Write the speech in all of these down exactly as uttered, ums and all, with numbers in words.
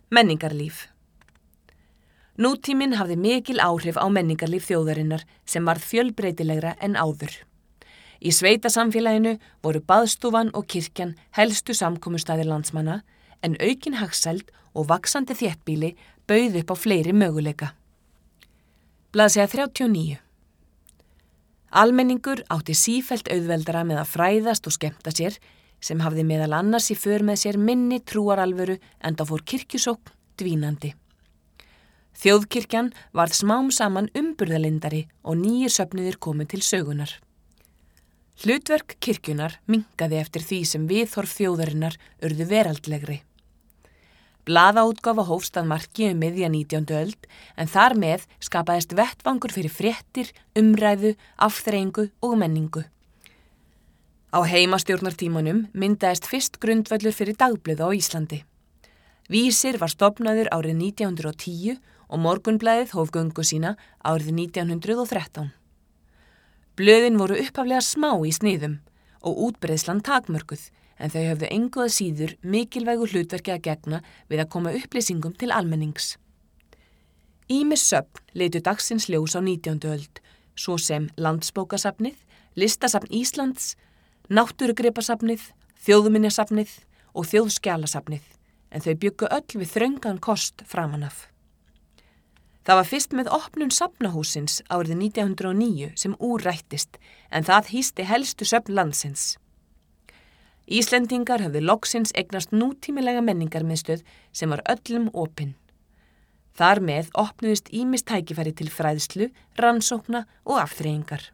Menningarlíf. Nútíminn hafði mikil áhrif á menningarlíf þjóðarinnar sem varð fjölbreytilegra en áður. Í sveitasamfélaginu voru baðstofan og kirkjan helstu samkomustaðir landsmanna en aukin hagsæld og vaxandi þéttbýli bauð upp á fleiri möguleika. Blaðsíða þrjátíu og níu. Almenningur átti sífellt auðveldara með að fræðast og skemmta sér sem hafði meðal annars í för með sér minni trúaralvöru enda fór kirkjusókn dvínandi. Þjóðkirkjan varð smám saman umburðalindari og nýir söfnuðir komu til sögunar. Hlutverk kirkjunar minnkaði eftir því sem viðhorf þjóðarinnar urðu veraldlegri. Blaðaútgáfa hófst að marki um miðja nítjándu öld en þar með skapaðist vettvangur fyrir fréttir, umræðu, afþreyingu og menningu. Á heimastjórnartímanum myndaðist fyrst grundvöllur fyrir dagblöð á Íslandi. Vísir var stofnaður árið nítján hundruð og tíu og Morgunblaðið hóf göngu sína árið nítján hundruð og þrettán. Blöðin voru upphaflega smá í sniðum og útbreiðslan takmörkuð en þau höfðu engu að síður mikilvægu hlutverki að gegna við að koma upplýsingum til almennings. Ýmis söfn litu dagsins ljós á nítjándu öld, svo sem Landsbókasafnið, Listasafn Íslands, Náttúrugripasafnið, Þjóðminjasafnið og Þjóðskjalasafnið, en þau bjuggu öll við þröngan kost framan af. Það var fyrst með opnun safnahúsins árið nítján hundruð og níu sem úr rættist, en það hýsti helstu söfn landsins. Íslendingar höfðu loksins eignast nútímilega menningarmiðstöð sem var öllum opin. Þar með opnuðist ýmis tækifæri til fræðslu, rannsókna og afþreyingar.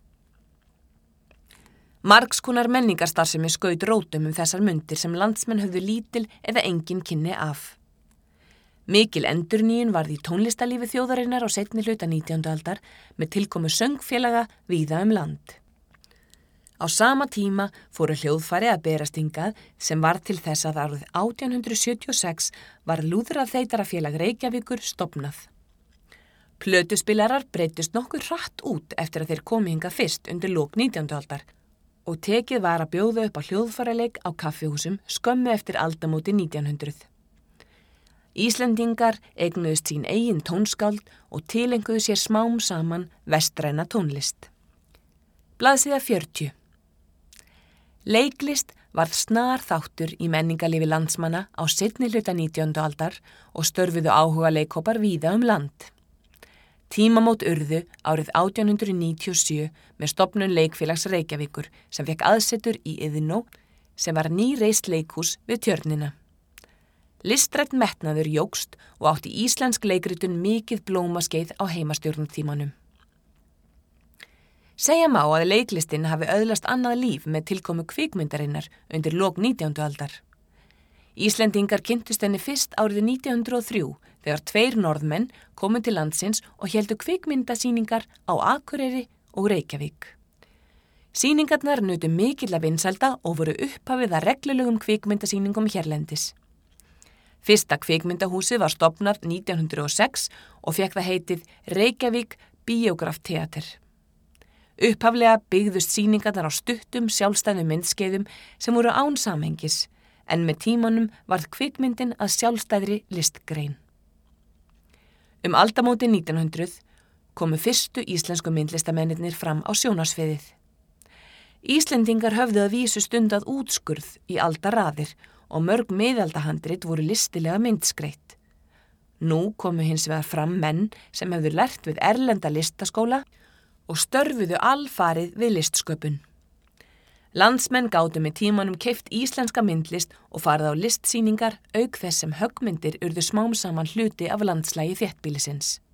Margskonar menningarstarfsemi skaut rótum um þessar mundir sem landsmenn höfðu lítil eða engin kynni af. Mikil endurnýjun varð í tónlistarlífi þjóðarinnar á seinni hluta nítjándu aldar með tilkomu söngfélaga víða um land. Á sama tíma fóru hljóðfæri að berast hingað sem var til þess að árið átján hundruð sjötíu og sex var Lúðraþeytarafélag Reykjavíkur stofnað. Plötuspilarar breyttust nokkuð hratt út eftir að þeir komu hingað fyrst undir lok nítjándu aldar og tekið var að bjóða upp á hljóðfæraleik á kaffihúsum skömmu eftir aldamóti nítján hundruð. Íslendingar eignuðust sín eigin tónskáld og tilenguðu sér smám saman vestræna tónlist. Blaðsíða fjörutíu. Leiklist varð snar þáttur í menningarlífi landsmanna á seinni hluta nítjándu aldar og störfuðu áhuga leikhópar víða um land. Tímamót urðu árið átján hundruð níutíu og sjö með stofnun Leikfélags Reykjavíkur sem fekk aðsetur í Iðnó sem var nýreist leikhús við Tjörnina. Listrænn metnaður jókst og átti íslensk leikritun mikið blómaskeið á heimastjórnartímanum. Segja má að leiklistin hafi öðlast annað líf með tilkomu kvikmyndarinnar undir lok nítjándu aldar. Íslendingar kynntust henni fyrst árið nítján hundruð og þrjú þegar tveir norðmenn komu til landsins og héldu kvikmyndasýningar á Akureyri og Reykjavík. Sýningarnar nutu mikilla vinsælda og voru upphafið að reglulegum kvikmyndasýningum hérlendis. Fyrsta kvikmyndahúsið var stofnað nítján hundruð og sex og fékk það heitið Reykjavík Bíógrafteater. Upphaflega byggðust sýningarnar á stuttum sjálfstæðum myndskeiðum sem voru án samhengis, en með tímanum varð kvikmyndin að sjálfstæðri listgrein. Um aldamótin nítján hundruð komu fyrstu íslensku myndlistamennirnir fram á sjónarsviðið. Íslendingar höfðu að vísu stundað útskurð í aldaraðir og mörg miðaldahandrit voru listilega myndskreitt. Nú komu hins vegar fram menn sem hefðu lært við erlenda listaskóla og störfuðu alfarið við listsköpun. Landsmenn gátu með tímanum keypt íslenska myndlist og farið á listsýningar auk þess sem höggmyndir urðu smám saman hluti af landslagi þéttbýlisins.